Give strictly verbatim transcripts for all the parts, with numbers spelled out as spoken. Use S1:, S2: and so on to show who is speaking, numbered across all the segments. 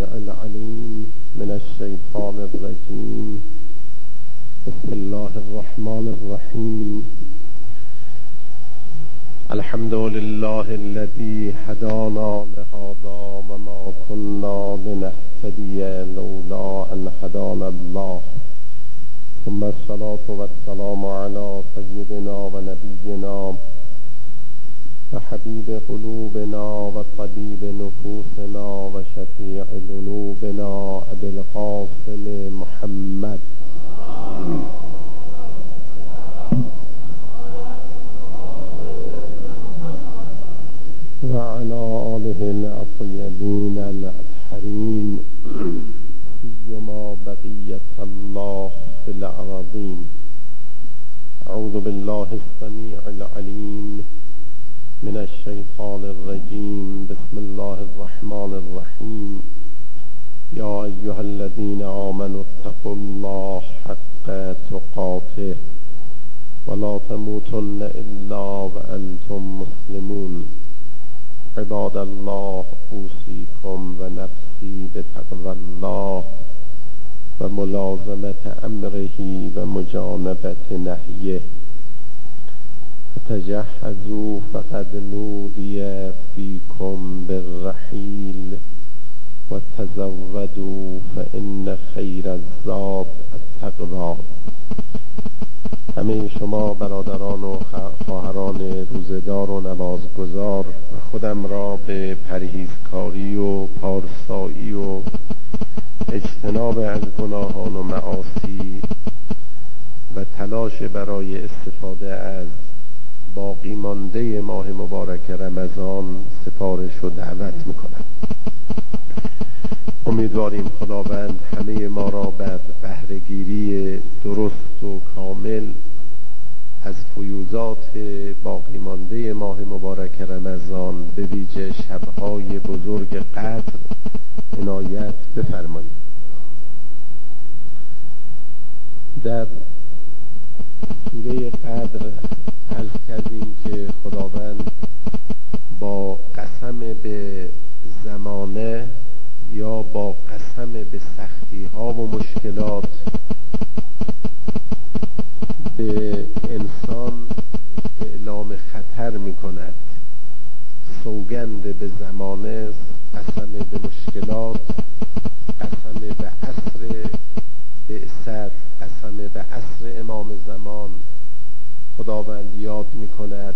S1: السميع العليم من الشيطان الرجيم. بسم الله الرحمن الرحيم. الحمد لله الذي هدانا لهذا وما كنا لنهتدي لولا أن هدانا الله، ثم الصلاة والسلام على سيدنا ونبينا وحبيب قلوبنا وطبيب نفوسنا وشفيع ذنوبنا أبي القاسم محمد وعلى آله الطيبين الأطهرين، سيما بقية الله في الأراضين. أعوذ بالله السميع العليم من الشيطان الرجيم. بسم الله الرحمن الرحيم. يا أيها الذين آمنوا اتقوا الله حق تقاته ولا تموتن إلا وأنتم مسلمون. عباد الله، أوصيكم ونفسي بتقوى الله وملازمة أمره ومجانبة نهيه. تجهزوا فقد نودي فيكم بالرحيل وتزودوا فإن خير الزاد التقوى. همه شما برادران و خواهران روزدار و نمازگزار و خودم را به پرهیزکاری و پارسایی و اجتناب از گناهان و معاصی و تلاش برای استفاده از باقی مانده ماه مبارک رمضان سفارش و دعوت میکنم. امیدواریم خداوند همه ما را بر بهره‌گیری درست و کامل از فیوضات باقی مانده ماه مبارک رمضان به ویژه شب‌های بزرگ قدر عنایت بفرمایید. در سوره قدر عرض کردیم که خداوند با قسم به زمانه یا با قسم به سختی ها و مشکلات به انسان اعلام خطر می کند. سوگند به زمانه، قسم به مشکلات، قسم به عصر بعثت، قسم به عصر امام زمان. خداوند یاد می کند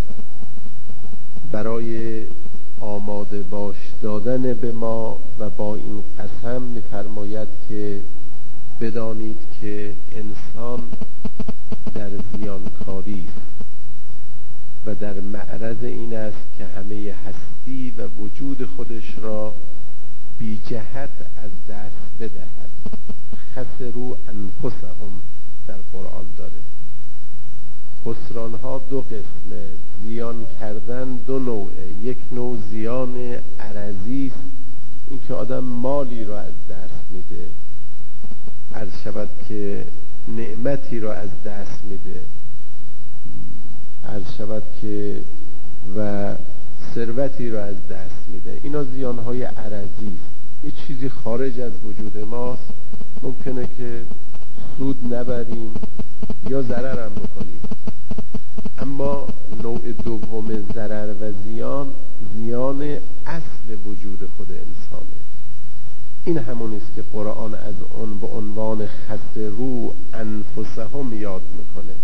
S1: برای آماده باش دادن به ما و با این قسم می فرماید که بدانید که انسان در زیانکاری و در معرض این است که همه هستی و وجود خودش را بی جهت از دست بدهد. خسروا انفسهم در قرآن داره. خسران ها دو قسمه، زیان کردن دو نوعه. یک نوع زیان عرضی است، این که آدم مالی را از دست میده، عرض شود که نعمتی را از دست میده، عرض شود که و ثروتی را از دست میده. اینا زیانهای عرضی است، یه چیزی خارج از وجود ماست، ممکنه که سود نبریم یا ضرر هم بکنیم. اما نوع دوم ضرر و زیان، زیان اصل وجود خود انسانه. این همونی است که قرآن از اون به عنوان خسروا انفسهم یاد میکنه.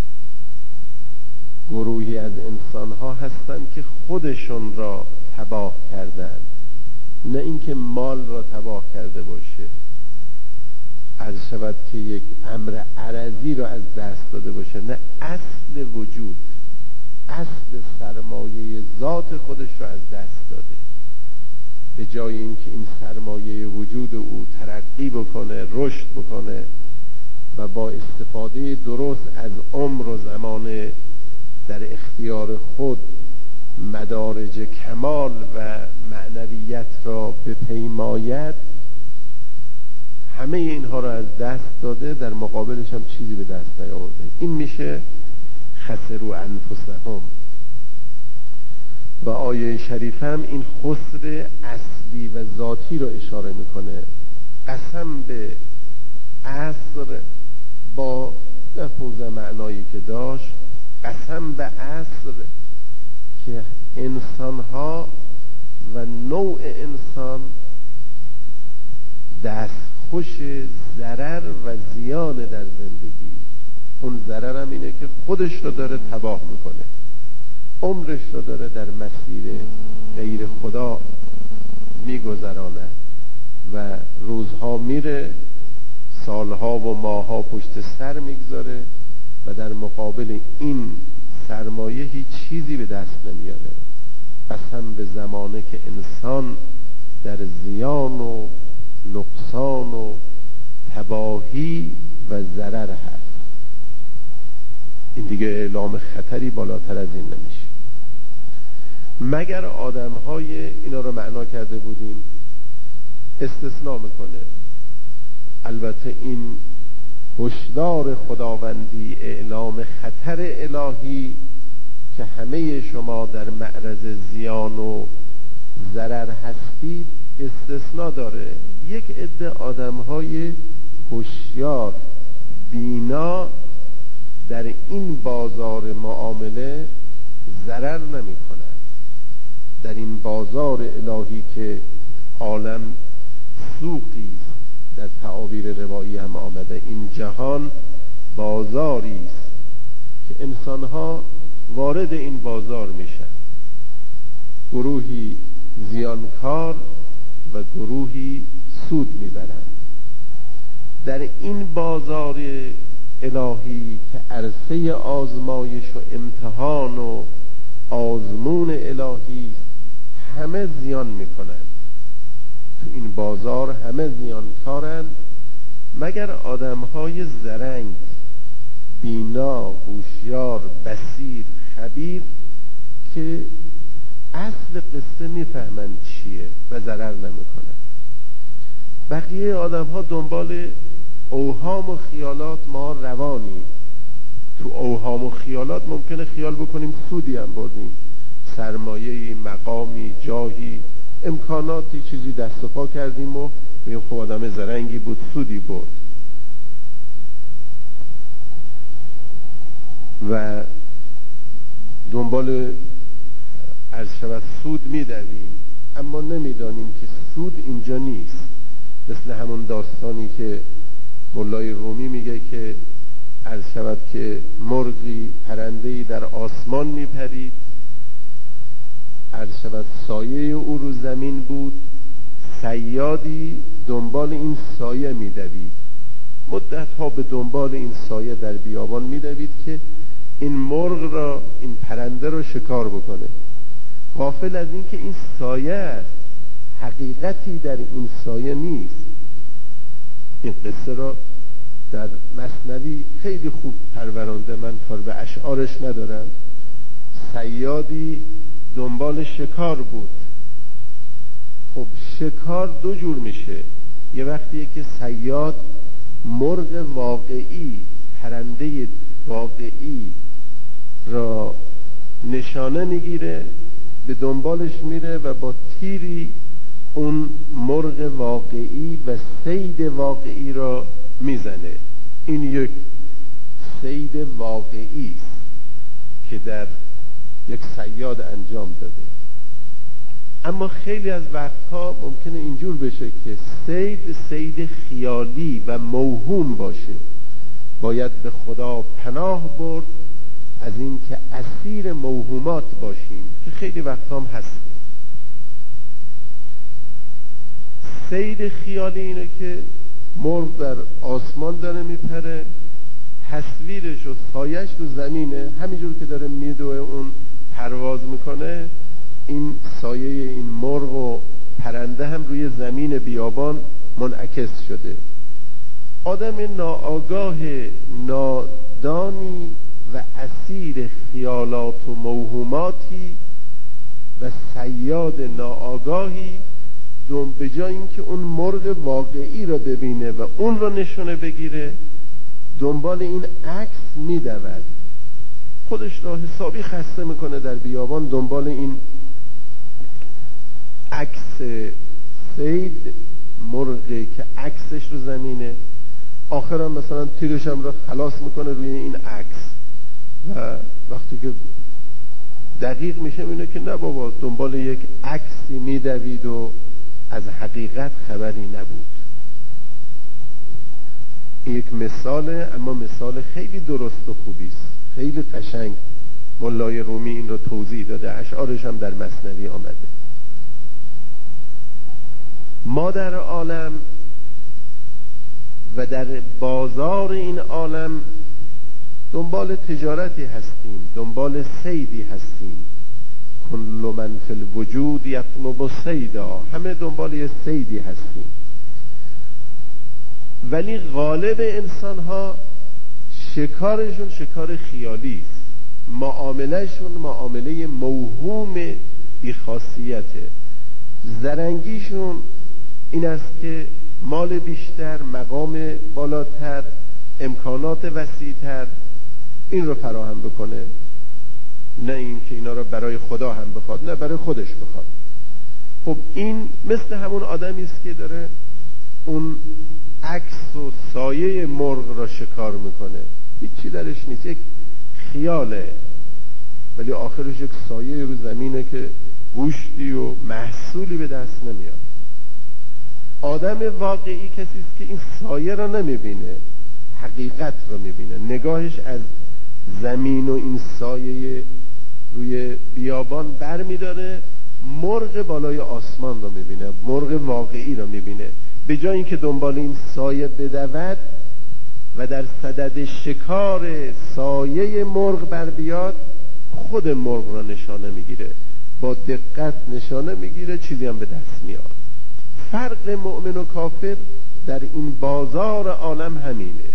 S1: گروهی از انسانها هستند که خودشون را تباه کردند، نه اینکه مال را تباه کرده باشه، عرض شود که یک امر عرضی را از دست داده باشه، نه، اصل وجود، اصل سرمایه ذات خودش را از دست داده. به جای اینکه این سرمایه وجود او ترقی بکنه، رشد بکنه و با استفاده درست از عمر و زمان در اختیار خود مدارج کمال و معنویت را بپیماید، همه اینها را از دست داده، در مقابلش هم چیزی به دست نیاورده. این میشه خسروا انفسهم. و آیه شریف هم این خسر اصلی و ذاتی رو اشاره میکنه. قسم به عصر با لفظ معنایی که داشت، قسم به عصر که انسانها و نوع انسان دستخوش ضرر و زیان در زندگی. اون ضرر هم اینه که خودش رو داره تباه میکنه، عمرش رو داره در مسیر غیر خدا میگذرانه و روزها میره، سالها و ماهها پشت سر میگذاره و در مقابل این سرمایه هیچ چیزی به دست نمیاره. قسم به زمانه که انسان در زیان و نقصان و تباهی و ضرر هست. این دیگه اعلام خطری بالاتر از این نمیشه. مگر آدم‌های اینا رو معنا کرده بودیم، استثناء میکنه. البته این هشدار خداوندی، اعلام خطر الهی که همه شما در معرض زیان و ضرر هستید استثناء داره. یک عده آدم‌های هوشیار بینا در این بازار معامله ضرر نمی‌کنند. در این بازار الهی که عالم سوقی در تعابیر روایی هم آمده، این جهان بازاری است که انسان‌ها وارد این بازار میشن، گروهی زیانکار و گروهی سود میبرند. در این بازار الهی که عرصه آزمایش و امتحان و آزمون الهی همه زیان میکنند. تو این بازار همه زیانکارند مگر آدمهای زرنگ، بینا، هوشیار، بصیر، خبیر که اصل قصه میفهمند چیه و ضرر نمیکنند. بقیه آدم ها دنبال اوهام و خیالات ما روانی. تو اوهام و خیالات ممکنه خیال بکنیم سودی هم بردیم، سرمایه‌ای، مقامی، جاهی، امکاناتی، چیزی دست و پا کردیم و میگیم خب آدم زرنگی بود، سودی برد و دنبال عرض شود سود میدویم، اما نمیدانیم که سود اینجا نیست. مثل همون داستانی که مولای رومی میگه که عرض شود که مرغی، پرنده‌ای در آسمان میپرید، عرض شود سایه او رو زمین بود، صیادی دنبال این سایه میدوید، مدتها به دنبال این سایه در بیابان میدوید که این مرغ را، این پرنده را شکار بکنه، غافل از این که این سایه است، حقیقتی در این سایه نیست. این قصه را در مثنوی خیلی خوب پرورانده، من کار به اشعارش ندارم. صیادی دنبال شکار بود. خب شکار دو جور میشه، یه وقتیه که صیاد مرغ واقعی، پرنده واقعی را نشانه میگیره، به دنبالش میره و با تیری اون مرغ واقعی و صید واقعی را میزنه. این یک صید واقعی است که در یک صیاد انجام داده. اما خیلی از وقتها ممکنه اینجور بشه که صید صید خیالی و موهوم باشه. باید به خدا پناه برد از این که اسیر موهومات باشیم که خیلی وقتا هم هستیم. صید خیالی اینه که مرغ در آسمان داره میپره، تصویرش و سایش رو زمینه، همینجور که داره میدوه اون پرواز میکنه، این سایه این مرغ و پرنده هم روی زمین بیابان منعکس شده. آدم ناآگاه، نادانی و اسیر خیالات و موهوماتی و صیاد ناآگاهی دوم به جای اینکه اون مرغ واقعی را ببینه و اون را نشونه بگیره، دنبال این عکس میدود، خودش را حسابی خسته میکنه در بیابان دنبال این عکس صید، مرغی که عکسش رو زمینه، آخرم مثلا تیرش هم رو خلاص میکنه روی این عکس و وقتی که دقیق میشه اینه که نه بابا دنبال یک عکسی میدوید و از حقیقت خبری نبود. این یک مثاله، اما مثال خیلی درست و خوبی است، خیلی قشنگ مولای رومی این رو توضیح داده، اشعارش هم در مثنوی آمده. ما در عالم و در بازار این عالم دنبال تجارتی هستیم، دنبال صیدی هستیم. کل من فی الوجود یطلب صیدا، همه دنبال یه صیدی هستیم. ولی غالب انسان ها شکارشون شکار خیالی است، معاملهشون معامله موهوم بی خاصیته. زرنگیشون این است که مال بیشتر، مقام بالاتر، امکانات وسیع‌تر این رو فراهم بکنه، نه این که اینا رو برای خدا هم بخواد، نه برای خودش بخواد. خب این مثل همون آدمی است که داره اون عکس و سایه مرغ را شکار میکنه، هیچی درش نیست، یک خیاله، ولی آخرش یک سایه رو زمینه که گوشتی و محصولی به دست نمیاد. آدم واقعی کسی است که این سایه را نمیبینه، حقیقت را میبینه. نگاهش از زمین و این سایه روی بیابان بر میداره، مرغ بالای آسمان را میبینه، مرغ واقعی را میبینه. به جای اینکه دنبال این سایه بدود و در صدد شکار سایه مرغ بر بیاد، خود مرغ را نشانه میگیره، با دقت نشانه میگیره، چیزی هم به دست میاد. فرق مؤمن و کافر در این بازار عالم همینه.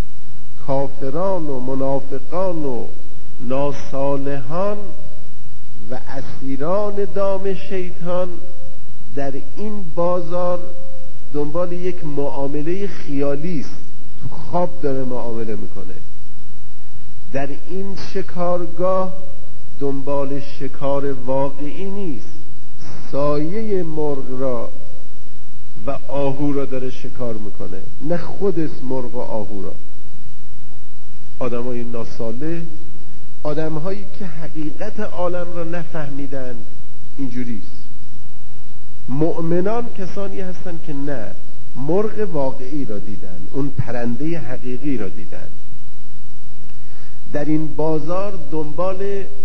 S1: کافران و منافقان و ناصالحان و اسیران دام شیطان در این بازار دنبال یک معامله خیالی است، تو خواب داره معامله میکنه. در این شکارگاه دنبال شکار واقعی نیست، سایه مرغ را و آهو را داره شکار میکنه، نه خودش مرغ و آهو را. آدم های ناصالح، آدم هایی که حقیقت عالم را نفهمیدن، اینجوریست. مؤمنان کسانی هستند که نه، مرغ واقعی را دیدن، اون پرنده حقیقی را دیدن. در این بازار دنبال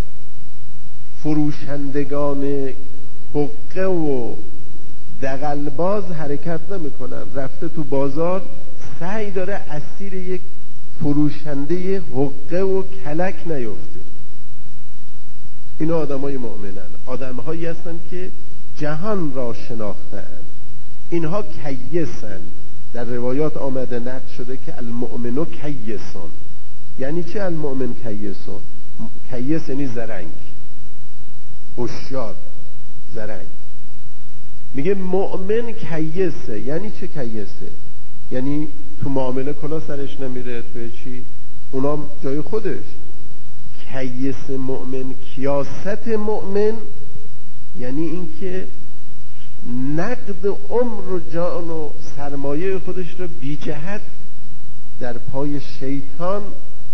S1: فروشندگان حقه و دغلباز حرکت نمی کنن. رفته تو بازار سعی داره اسیر یک فروشنده حقه و کلک نیفته. این آدم های مؤمنن، آدم هایی هستن که جهان را شناختن. اینها کیسن. در روایات آمده نقل شده که المؤمن کیسون. یعنی چه المؤمن کیسون؟ کیس یعنی زرنگ، هوشیار، زرنگ. میگه مؤمن کیسه. یعنی چه کیسه؟ یعنی تو معامله کلا سرش نمیره، تو چی اونام جای خودش. کیس مؤمن، کیاست مؤمن یعنی اینکه نقد عمر و جان و سرمایه خودش رو بی جهت در پای شیطان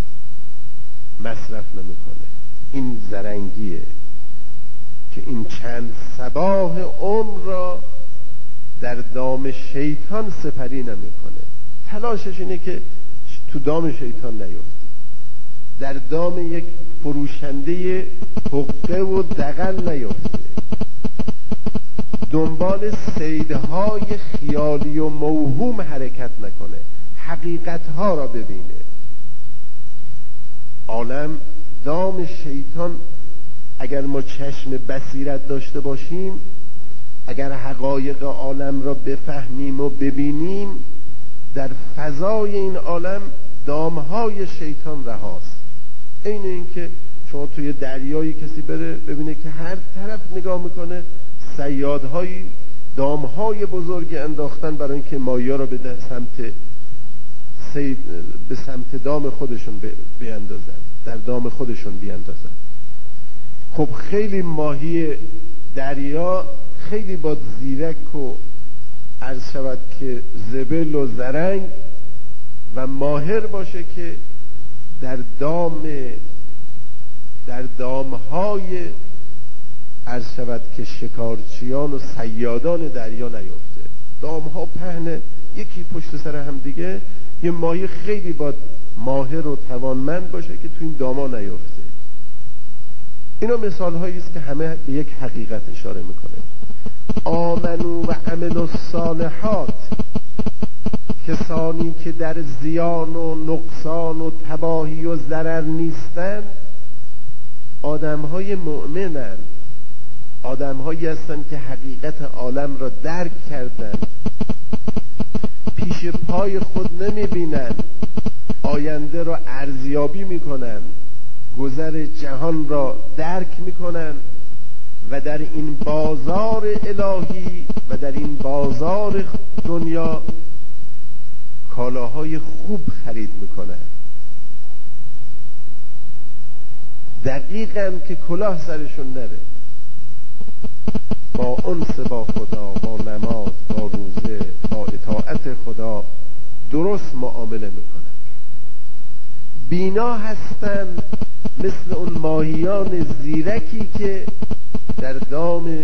S1: مصرف نمیکنه. این زرنگیه که این چند صباح عمر را در دام شیطان سپری نمیکنه. تلاشش اینه که تو دام شیطان نیفته، در دام یک فروشنده حقه و دغل نیفته، دنبال صیدهای خیالی و موهوم حرکت نکنه، حقیقتها را ببینه. عالم دام شیطان، اگر ما چشم بصیرت داشته باشیم، اگر حقایق عالم را بفهمیم و ببینیم، در فضای این عالم دامهای شیطان رهاست. این این که شما توی دریایی کسی بره ببینه که هر طرف نگاه میکنه صیادهای دامهای بزرگ انداختن برای اینکه ماهی را به سمت سید به سمت دام خودشون بیاندازن، در دام خودشون بیاندازن. خب خیلی ماهی دریا خیلی با زیرک و عرض شود که زبل و زرنگ و ماهر باشه که در دام در دامهای عرض شود که شکارچیان و صیادان دریا نیفته. دامها پهنه یکی پشت سر هم دیگه، یه ماهی خیلی با ماهر و توانمند باشه که تو این داما نیفته. اینا مثال هایی است که همه به یک حقیقت اشاره میکنه. آمنو و عملوا الصالحات، کسانی که در زیان و نقصان و تباهی و ضرر نیستند آدم های مؤمنند، آدم هایی هستند که حقیقت عالم را درک کردند، پیش پای خود نمی بینند، آینده را ارزیابی می کنند، گذر جهان را درک می کنند و در این بازار الهی و در این بازار دنیا کالاهای خوب خرید می کنند. دقیقاً که کلاه سرشون نره، با انس با خدا، با نماز، با روزه، با اطاعت خدا درست معامله میکنن. بینا هستند مثل اون ماهیان زیرکی که در دام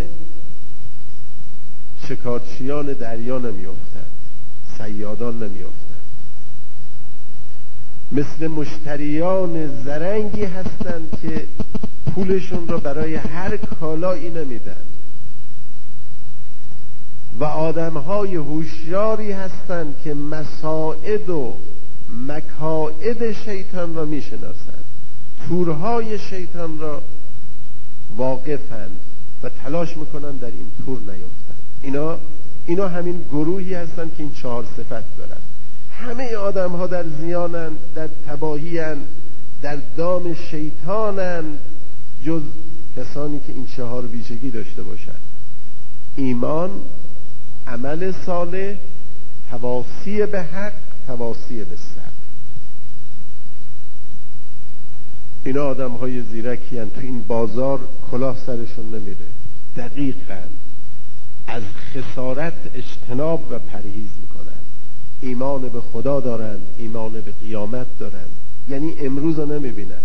S1: شکارچیان دریا نمیافتند، صیادان نمیافتند. مثل مشتریان زرنگی هستند که پولشون را برای هر کالایی نمیدن و آدمهای هوشیاری هستند که مساعد و مکائد شیطان را میشناسند، تورهای شیطان را واقفند و تلاش میکنند در این تور نیفتند. اینا اینا همین گروهی هستند که این چهار صفت دارند. همه آدم ها در زیانند، در تباهی‌اند، در دام شیطانند، جز کسانی که این چهار ویژگی داشته باشند: ایمان، عمل صالح، تواصی به حق، تواصی به صبر. اینا آدم های زیرکی هستند. تو این بازار کلاه سرشون نمیره، دقیقاً از خسارت اجتناب و پرهیز میکنن. ایمان به خدا دارن، ایمان به قیامت دارن، یعنی امروز رو نمیبینن.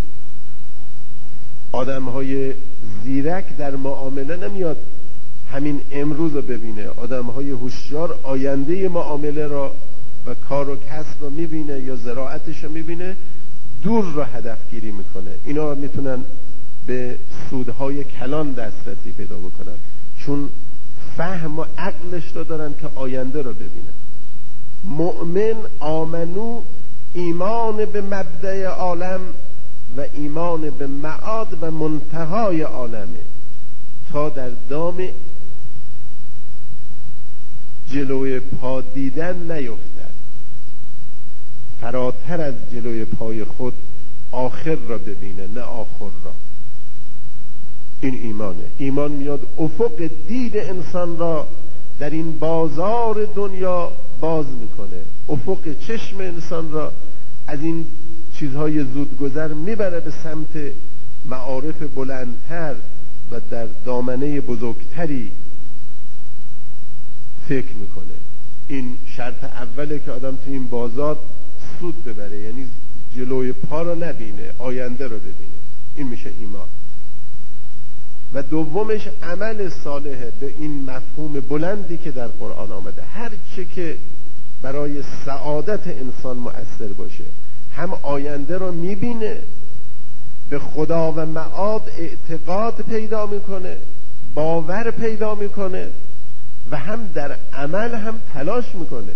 S1: آدم های زیرک در معامله نمیاد همین امروز رو ببینه. آدم های هوشیار آینده معامله را و کار و کسب رو میبینه یا زراعتش رو میبینه، دور را هدف گیری میکنه. اینا میتونن به سودهای کلان دسترسی پیدا بکنن، چون فهم و عقلش رو دارن که آینده رو ببینن. مؤمن آمنو، ایمان به مبدأ عالم و ایمان به معاد و منتهای عالمه، تا در دام جلوی پا دیدن نیفتد، فراتر از جلوی پای خود آخر را ببینه، نه آخر را. این ایمانه. ایمان میاد افق دید انسان را در این بازار دنیا باز میکنه، افق چشم انسان را از این چیزهای زودگذر میبره به سمت معارف بلندتر و در دامنه بزرگتری فکر میکنه. این شرط اوله که آدم تو این بازار سود ببره، یعنی جلوی پا رو نبینه، آینده رو ببینه. این میشه ایمان. و دومش عمل صالحه، به این مفهوم بلندی که در قرآن آمده. هر چه که برای سعادت انسان مؤثر باشه، هم آینده رو میبینه، به خدا و معاد اعتقاد پیدا میکنه، باور پیدا میکنه و هم در عمل هم تلاش میکنه.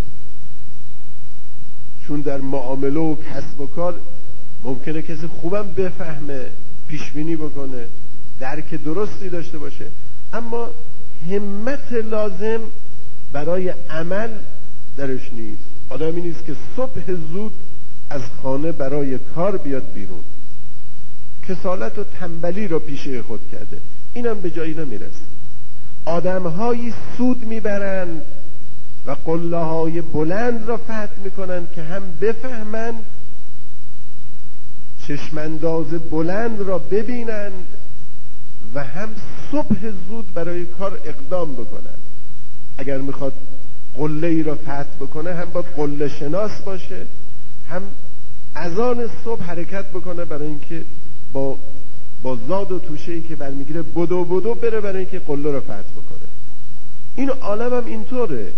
S1: چون در معامله و کسب و کار ممکنه کسی خوبم بفهمه، پیشبینی بکنه، درک درستی داشته باشه، اما همت لازم برای عمل درش نیست. آدمی نیست که صبح زود از خانه برای کار بیاد بیرون، کسالت و تنبلی را پیشه خود کرده، اینم به جایی نمیرسه. آدمهایی سود میبرند و قله های بلند را فتح میکنند که هم بفهمند، چشمانداز بلند را ببینند و هم صبح زود برای کار اقدام بکنن. اگر میخواد قله ای را فتح بکنه هم باید قله شناس باشه، هم اذان صبح حرکت بکنه برای اینکه با با زاد و توشه ای که برمیگیره بدو بدو بره برای اینکه قله را فتح بکنه. این عالم هم اینطوره.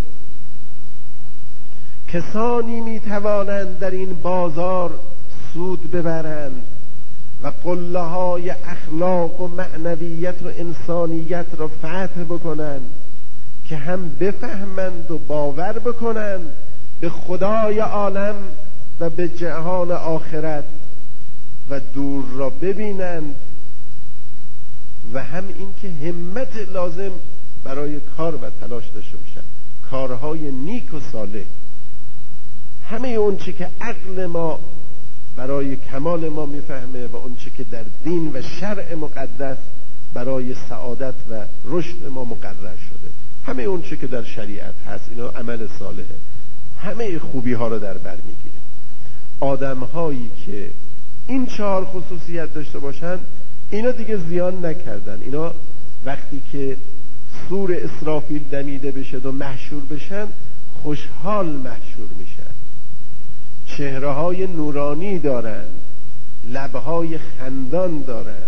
S1: کسانی میتوانند در این بازار سود ببرند و قله های اخلاق و معنویت و انسانیت را فتح بکنند که هم بفهمند و باور بکنند به خدای عالم و به جهان آخرت و دور را ببینند و هم این که همت لازم برای کار و تلاش داشته باشند، کارهای نیک و صالح. همه اون چی که عقل ما برای کمال ما میفهمه و اون چی که در دین و شرع مقدس برای سعادت و رشد ما مقرر شده، همه اون چی که در شریعت هست، اینا عمل صالحه. همه خوبی ها رو در بر میگیره. آدم هایی که این چهار خصوصیت داشته باشن، اینا دیگه زیان نکردن. اینا وقتی که سور اسرافیل دمیده بشه و محشور بشن، خوشحال محشور میشن، چهره های نورانی دارن، لبهای خندان دارن.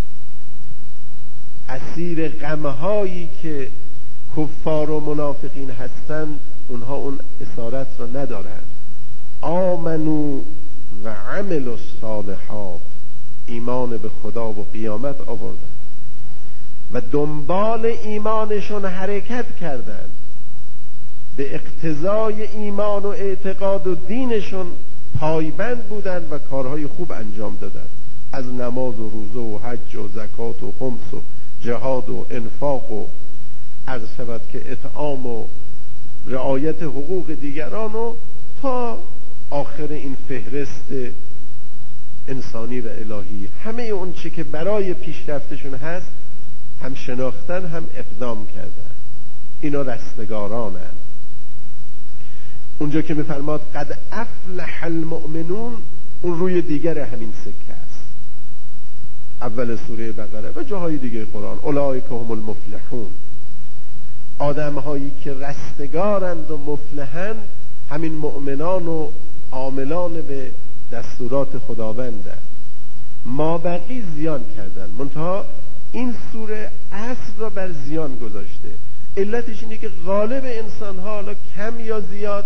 S1: اسیر غمهایی که کفار و منافقین هستن اونها اون اسارت را ندارن. آمنو و عملوا الصالحات، ایمان به خدا و قیامت آوردن و دنبال ایمانشون حرکت کردند، به اقتضای ایمان و اعتقاد و دینشون پایبند بودند و کارهای خوب انجام دادند، از نماز و روزه و حج و زکات و خمس و جهاد و انفاق و عرض شود که اطعام و رعایت حقوق دیگران و تا آخر این فهرست انسانی و الهی. همه اون چی که برای پیشرفتشون هست هم شناختن هم اقدام کردن. اینا رستگارانن. اونجا که میفرماد قد افلح المؤمنون، اون روی دیگر همین سکه است، اول سوره بقره و جاهای دیگه قرآن. اولئک هم المفلحون، آدم هایی که رستگارند و مفلحند همین مؤمنان و عاملان به دستورات خداوندند. ما بقی زیان کردن، منتها این سوره اصل را بر زیان گذاشته. علتش اینه که غالب انسان ها حالا کم یا زیاد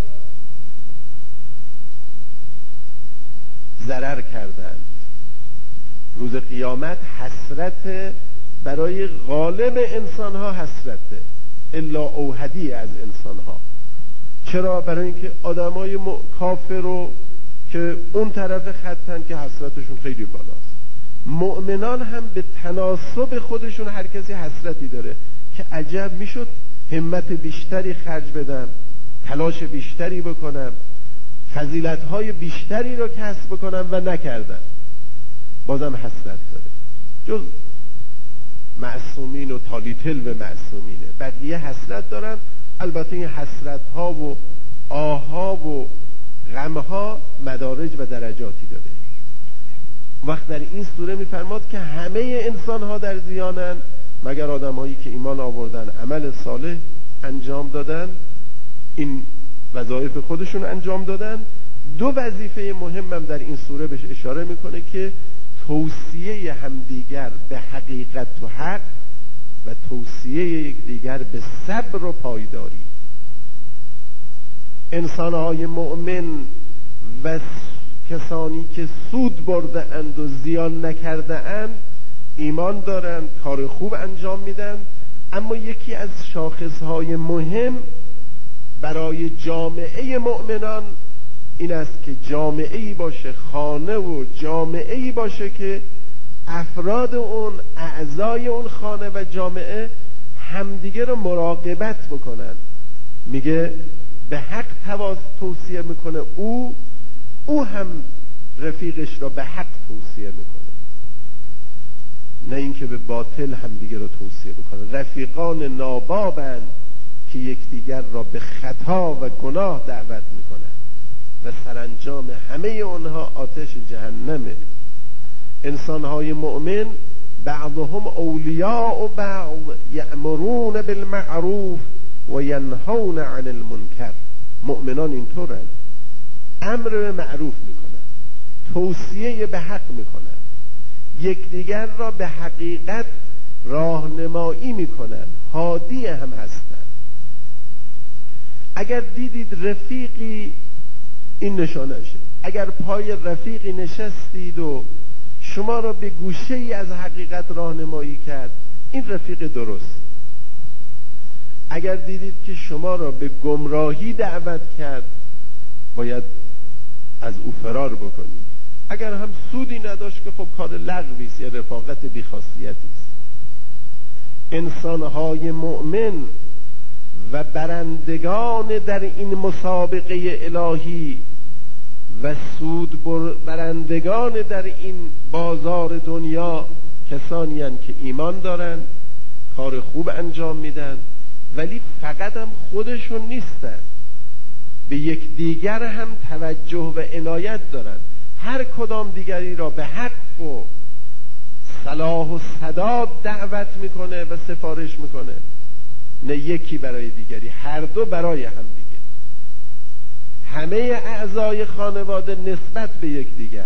S1: ضرر کردند. روز قیامت حسرت برای غالب انسان ها، حسرته الا اوحدی از انسان ها. چرا؟ برای اینکه آدمای کافر رو که اون طرف خطن که حسرتشون خیلی بالاست. مؤمنان هم به تناسب خودشون هر کسی حسرتی داره که عجب میشد همت بیشتری خرج بدم، تلاش بیشتری بکنم، فضیلت‌های بیشتری رو کسب بکنم و نکردم، بازم حسرت داره. جز معصومین و تالیتل به معصومینه، بقیه حسرت دارن. البته این حسرت‌ها و آها و غم‌ها مدارج و درجاتی داره. وقت در این سوره میفرماد که همه انسان‌ها در زیانن مگر آدم‌هایی که ایمان آوردن، عمل صالح انجام دادن، این وظایف خودشون انجام دادن. دو وظیفه مهمم در این سوره بهش اشاره میکنه که توصیه همدیگر به حقیقت و حق و توصیه یکدیگر به صبر و پایداری. انسان‌های مؤمن و کسانی که سود برده اند و زیان نکرده اند ایمان دارند، کار خوب انجام میدن، اما یکی از شاخصهای مهم برای جامعه مؤمنان این است که جامعه‌ای باشه، خانه و جامعه‌ای باشه که افراد اون، اعضای اون خانه و جامعه همدیگه رو مراقبت بکنن. میگه به حق تواصی توصیه میکنه، او او هم رفیقش را به حق توصیه میکنه، نه اینکه به باطل همدیگه رو توصیه بکنه. رفیقان نابابند که یکدیگر را به خطا و گناه دعوت میکنن و سرانجام همه اونها آتش جهنمه. انسانهای مؤمن بعضهم اولیاء بعض یأمرون بالمعروف و ینهون عن المنکر. مؤمنان اینطورن، امر به معروف میکنن، توصیه به حق میکنن، یکدیگر را به حقیقت راهنمایی میکنن، هادی هم هستن. اگر دیدید رفیقی، این نشانشه. اگر پای رفیقی نشستید و شما را به گوشه ای از حقیقت راهنمایی کرد، این رفیق درست. اگر دیدید که شما را به گمراهی دعوت کرد، باید از او فرار بکنید. اگر هم سودی نداشت که خب کار لغوی است یا رفاقت بی‌خاصیتی است. انسان‌های مؤمن و برندگان در این مسابقه الهی و سود برندگان در این بازار دنیا کسانی هستند که ایمان دارند، کار خوب انجام میدن، ولی فقط هم خودشون نیستن، به یک دیگر هم توجه و عنایت دارند. هر کدام دیگری را به حق و صلاح و سداد دعوت میکنه و سفارش میکنه، نه یکی برای دیگری، هر دو برای هم دیگه. همه اعضای خانواده نسبت به یک دیگر،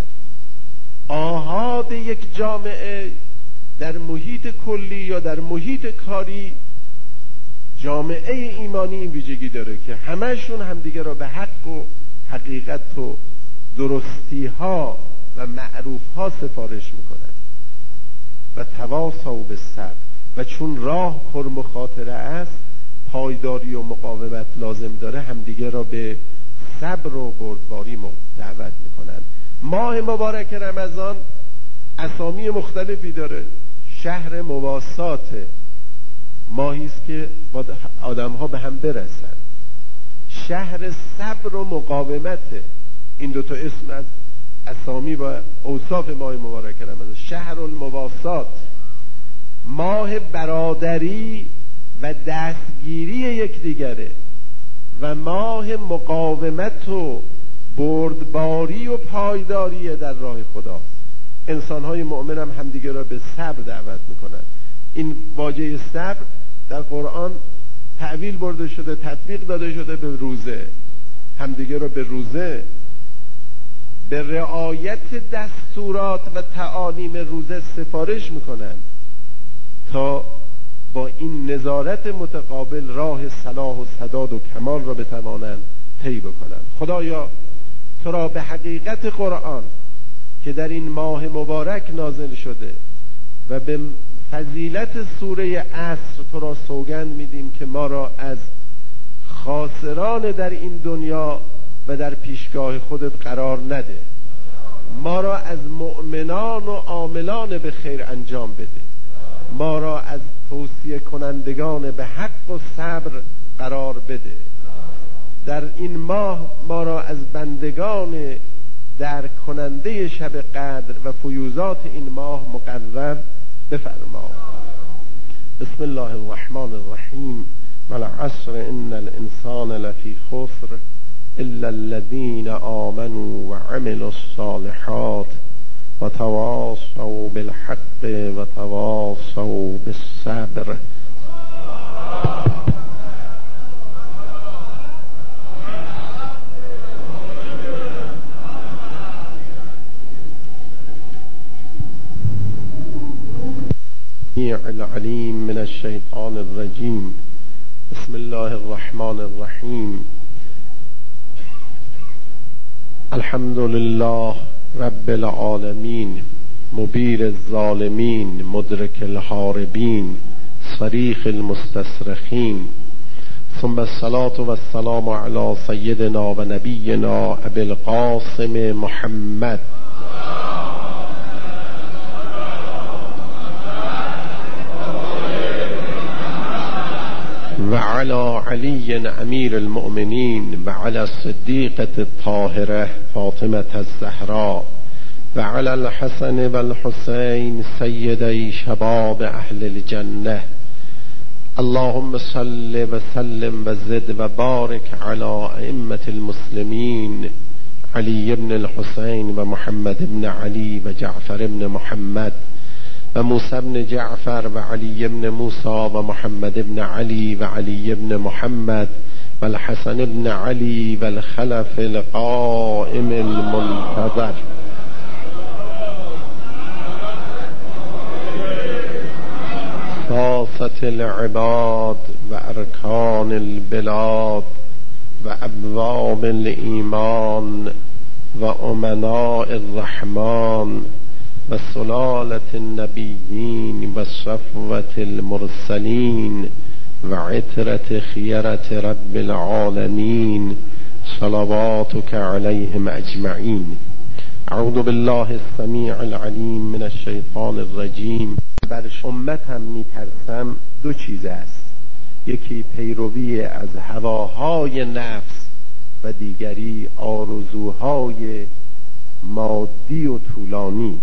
S1: آحاد یک جامعه در محیط کلی یا در محیط کاری، جامعه ایمانی این ویژگی داره که همه‌شون همدیگه را به حق و حقیقت و درستی ها و معروف ها سفارش میکنن و تواصوا بالصبر. و چون راه پر مخاطره است، پایداری و مقاومت لازم داره، همدیگه را به صبر و بردباری دعوت میکنن. ماه مبارک رمضان اسامی مختلفی داره. شهر مواسات، ماهی است که با آدم ها به هم برسن. شهر صبر و مقاومت، این دوتا اسم از اسامی و اوصاف ماه مبارک رمضان. شهر المواسات، ماه برادری و دستگیری یکدیگره و ماه مقاومت و بردباری و پایداری در راه خدا. انسان‌های مؤمن هم همدیگه را به صبر دعوت میکنن. این واژه صبر در قرآن تعویل برده شده، تطبیق داده شده به روزه. همدیگه را به روزه، به رعایت دستورات و تعالیم روزه سفارش میکنن تا با این نظارت متقابل راه صلاح و سداد و کمال را بتوانند طی بکنن. خدایا تو را به حقیقت قرآن که در این ماه مبارک نازل شده و به فضیلت سوره عصر تو را سوگند میدیم که ما را از خاسران در این دنیا و در پیشگاه خودت قرار نده، ما را از مؤمنان و عاملان به خیر انجام بده، ما را از توصیه کنندگان به حق و صبر قرار بده. در این ماه ما را از بندگان درک کننده شب قدر و فیوزات این ماه مقرر بفرما. بسم الله الرحمن الرحیم. والعصر ان الانسان لفی خسر الا الذين آمنوا وعملوا الصالحات وتواصوا بالحق وتواصوا بالصبر. العليم من الشيطان الرجيم. بسم الله الرحمن الرحيم. الحمد لله رب العالمين مبير الظالمين مدرك الهاربين صريخ المستصرخين، ثم الصلاة والسلام على سيدنا ونبينا أبي القاسم محمد وعلى علي أمير المؤمنين وعلى الصديقة الطاهرة فاطمة الزهراء وعلى الحسن والحسين سيدي شباب أهل الجنة. اللهم صل وسلم وزد وبارك على أئمة المسلمين علي بن الحسين ومحمد بن علي وجعفر بن محمد و موسی بن جعفر و علی بن موسی و محمد بن علی و علی بن محمد و الحسن بن علی و الخلف القائم المنتظر. ساسة العباد و ارکان البلاد و ابواب الایمان و امناء الرحمن و سلالة النبیین و صفوة المرسلین و عطرة خیرة رب العالمین صلواتك علیهم اجمعین. اعوذ بالله السمیع العلیم من الشیطان الرجیم. بر امتم میترسم دو چیز است، یکی پیروی از هواهای نفس و دیگری آرزوهای مادی و طولانی.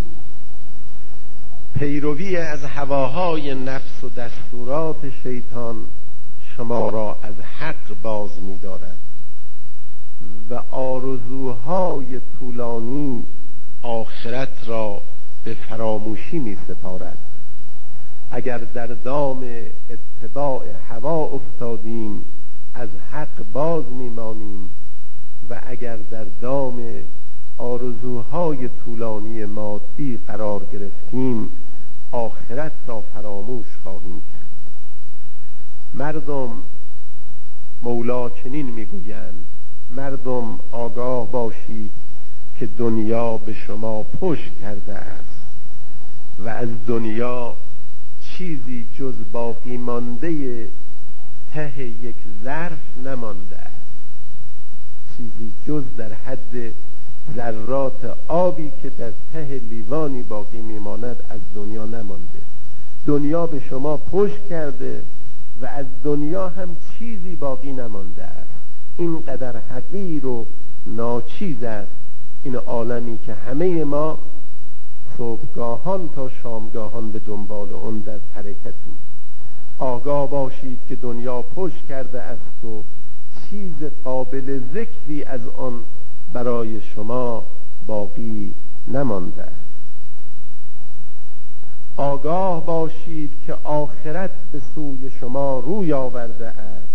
S1: پیروی از هواهای نفس و دستورات شیطان شما را از حق باز می‌دارد و آرزوهای طولانی آخرت را به فراموشی می‌سپارد. اگر در دام اتباع هوا افتادیم از حق باز می‌مانیم و اگر در دام آرزوهای طولانی مادی قرار گرفتیم آخرت را فراموش خواهیم کرد. مردم، مولا چنین میگویند، مردم آگاه باشید که دنیا به شما پشت کرده است و از دنیا چیزی جز باقی مانده ته یک ظرف نمانده است، چیزی جز در حد ذرات آبی که در ته لیوانی باقی میماند از دنیا نمانده. دنیا به شما پشت کرده و از دنیا هم چیزی باقی نمانده است. اینقدر حقیر و ناچیز است این عالمی که همه ما صبحگاهان تا شامگاهان به دنبال اون در حرکتیم. آگاه باشید که دنیا پشت کرده است و چیز قابل ذکری از آن برای شما باقی نمانده است. آگاه باشید که آخرت به سوی شما روی آورده است.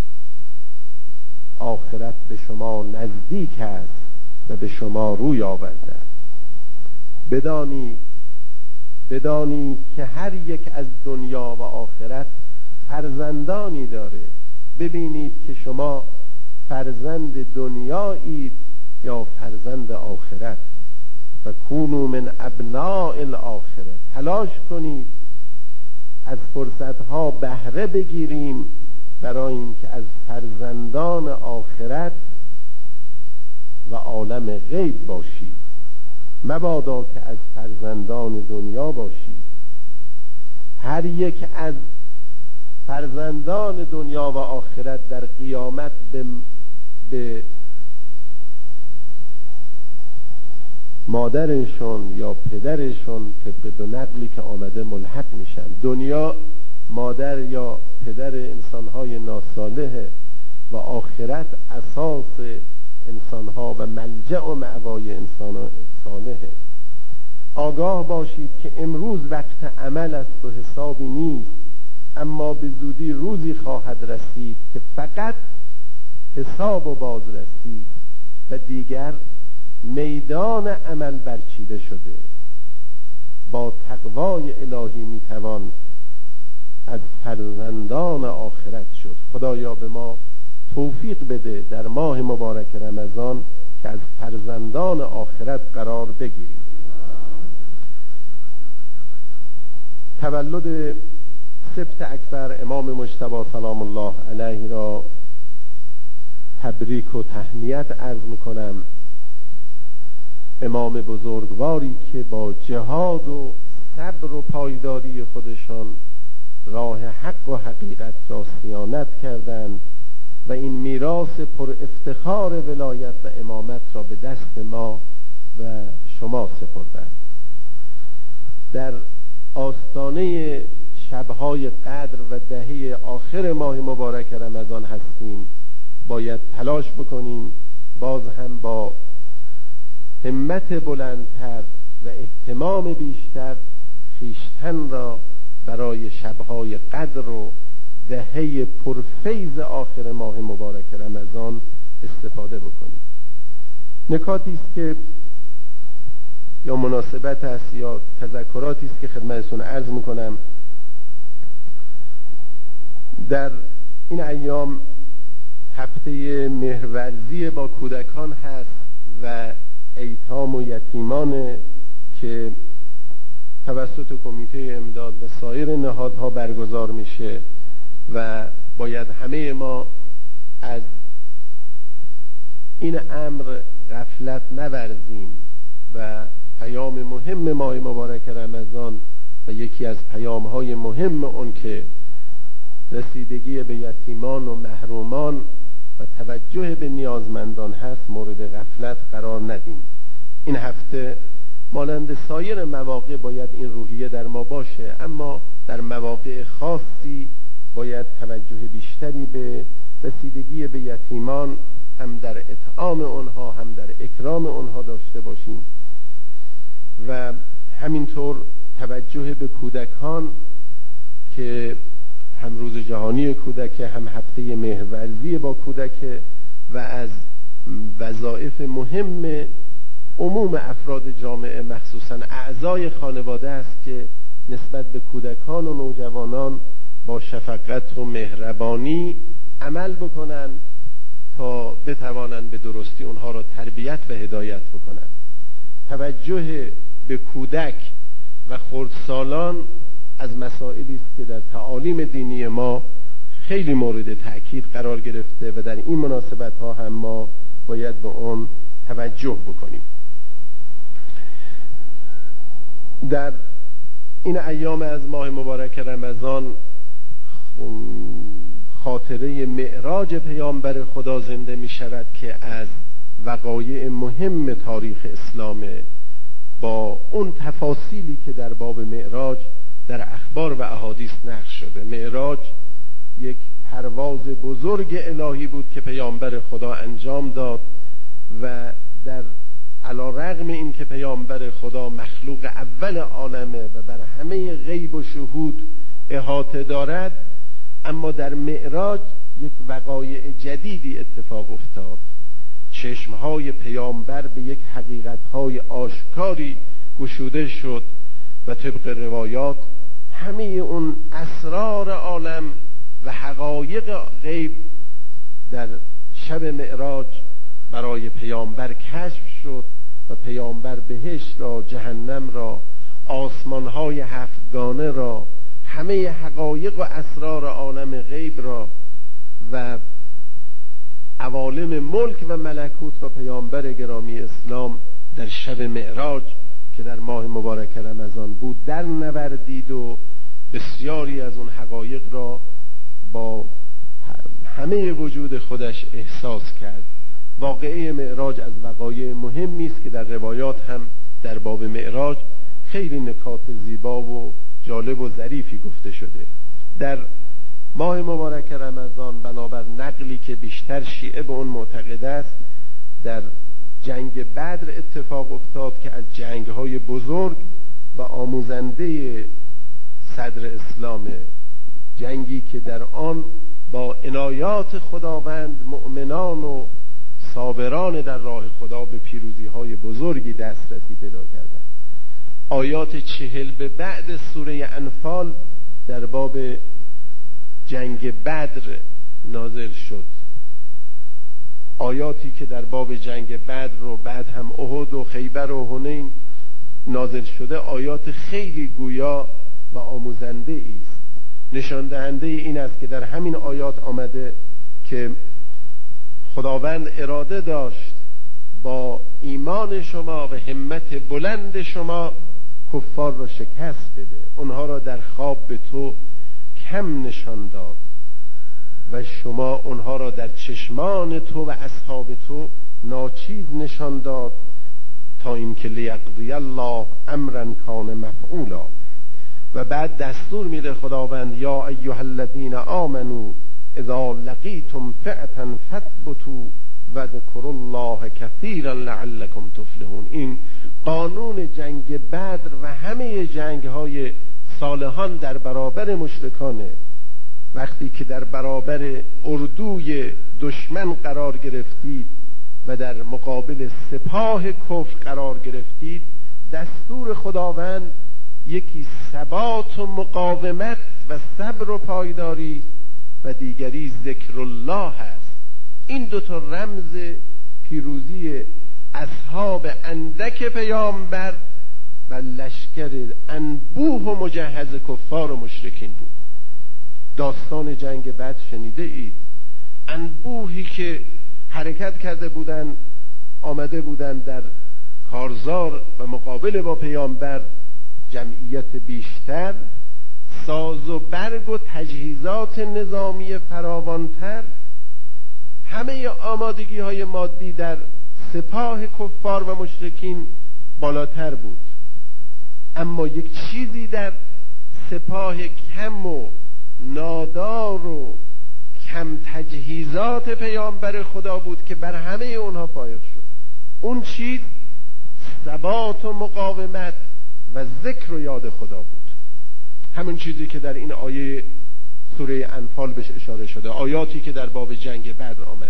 S1: آخرت به شما نزدیک است و به شما روی آورده است. بدانید بدانید که هر یک از دنیا و آخرت فرزندانی داره. ببینید که شما فرزند دنیایید یا فرزند آخرت. و کونوا من ابناء الاخره. تلاش کنید از فرصتها بهره بگیریم برای اینکه از فرزندان آخرت و عالم غیب باشید، مبادا که از فرزندان دنیا باشید. هر یک از فرزندان دنیا و آخرت در قیامت به, به مادرشون یا پدرشون طبق دو نقلی که آمده ملحق میشن. دنیا مادر یا پدر انسانهای ناصالحه و آخرت اساس انسانها و ملجأ و مأوای انسان صالحه. آگاه باشید که امروز وقت عمل است و حسابی نیست، اما به زودی روزی خواهد رسید که فقط حساب و بازرسی و دیگر میدان عمل برچیده شده. با تقوای الهی میتوان از فرزندان آخرت شد. خدایا به ما توفیق بده در ماه مبارک رمضان که از فرزندان آخرت قرار بگیریم. تولد سبت اکبر امام مجتبی سلام الله علیه را تبریک و تهنیت عرض میکنم. امام بزرگواری که با جهاد و صبر و پایداری خودشان راه حق و حقیقت را صیانت کردند و این میراث پر افتخار ولایت و امامت را به دست ما و شما سپردند. در آستانه شبهای قدر و دهه آخر ماه مبارک رمضان هستیم. باید تلاش بکنیم باز هم با همت بلندتر و اهتمام بیشتر خیشتن را برای شبهای قدر و دهه پرفیض آخر ماه مبارک رمضان استفاده بکنیم. نکاتی است که یا مناسبت است یا تذکراتی است که خدمتتون عرض میکنم. در این ایام هفته مهرورزی با کودکان هست و ایتام و یتیمان که توسط کمیته امداد و سایر نهادها برگزار میشه و باید همه ما از این امر غفلت نورزیم و پیام مهم ماه مبارک رمضان و یکی از پیام‌های مهم اون که رسیدگی به یتیمان و محرومان و توجه به نیازمندان هست مورد غفلت قرار ندیم. این هفته مانند سایر مواقع باید این روحیه در ما باشه، اما در مواقع خاصی باید توجه بیشتری به رسیدگی به یتیمان هم در اطعام اونها هم در اکرام اونها داشته باشیم و همینطور توجه به کودکان که هم روز جهانی کودک هم هفته مهرورزی با کودک و از وظایف مهم عموم افراد جامعه مخصوصا اعضای خانواده است که نسبت به کودکان و نوجوانان با شفقت و مهربانی عمل بکنن تا بتوانند به درستی اونها را تربیت و هدایت بکنن. توجه به کودک و خردسالان از مسائلی است که در تعالیم دینی ما خیلی مورد تأکید قرار گرفته و در این مناسبت ها هم ما باید به اون توجه بکنیم. در این ایام از ماه مبارک رمضان خاطره معراج پیامبر خدا زنده می شود که از وقایع مهم تاریخ اسلامه با اون تفاصیلی که در باب معراج در اخبار و احادیث نقل شده. معراج یک پرواز بزرگ الهی بود که پیامبر خدا انجام داد و در علی‌رغم این که پیامبر خدا مخلوق اول عالمه و بر همه غیب و شهود احاطه دارد، اما در معراج یک وقایع جدیدی اتفاق افتاد. چشمهای پیامبر به یک حقیقتهای آشکاری گشوده شد و طبق روایات همه اون اسرار عالم و حقایق غیب در شب معراج برای پیامبر کشف شد و پیامبر بهشت را، جهنم را، آسمانهای هفتگانه را، همه حقایق و اسرار عالم غیب را و عوالم ملک و ملکوت و پیامبر گرامی اسلام در شب معراج که در ماه مبارک رمضان بود در نوردید و بسیاری از اون حقایق را با همه وجود خودش احساس کرد. واقعه معراج از وقایع مهمی است که در روایات هم در باب معراج خیلی نکات زیبا و جالب و ظریفی گفته شده. در ماه مبارک رمضان بنابر نقلی که بیشتر شیعه به اون معتقد است در جنگ بدر اتفاق افتاد که از جنگ‌های بزرگ و آموزنده صدر اسلام، جنگی که در آن با عنایات خداوند مؤمنان و صابران در راه خدا به پیروزی‌های بزرگی دسترسی پیدا کردند. آیات چهل به بعد سوره انفال در باب جنگ بدر نازل شد. آیاتی که در باب جنگ بدر و بعد هم احد و خیبر و حنین نازل شده آیات خیلی گویا و آموزنده است. نشان دهنده این است که در همین آیات آمده که خداوند اراده داشت با ایمان شما و همت بلند شما کفار را شکست بده، اونها را در خواب به تو کم نشان داد و شما اونها را در چشمان تو و اصحاب تو ناچیز نشان داد تا اینکه لیقضی الله امرا کان مفعولا. و بعد دستور میده خداوند یا ایها الذین آمنوا اذا لقیتم فئة فاثبتوا واذکروا الله کثیرا لعلکم تفلحون. این قانون جنگ بدر و همه جنگ های صالحان در برابر مشرکانه. وقتی که در برابر اردوی دشمن قرار گرفتید و در مقابل سپاه کفر قرار گرفتید، دستور خداوند یکی ثبات و مقاومت و صبر و پایداری و دیگری ذکر الله هست. این دو تا رمز پیروزی اصحاب اندک پیامبر و لشکر انبوه و مجهز کفار و مشرکین بود. داستان جنگ بدر شنیده اید. انبوهی که حرکت کرده بودند، آمده بودند در کارزار و مقابل با پیامبر، جمعیت بیشتر، ساز و برگ و تجهیزات نظامی فراوانتر، همه آمادگی های مادی در سپاه کفار و مشرکین بالاتر بود. اما یک چیزی در سپاه کم و نادار و کم تجهیزات پیامبر خدا بود که بر همه اونها فائق شد. اون چیز ثبات و مقاومت و ذکر و یاد خدا بود. همون چیزی که در این آیه سوره انفال بهش اشاره شده، آیاتی که در باب جنگ بدر آمده.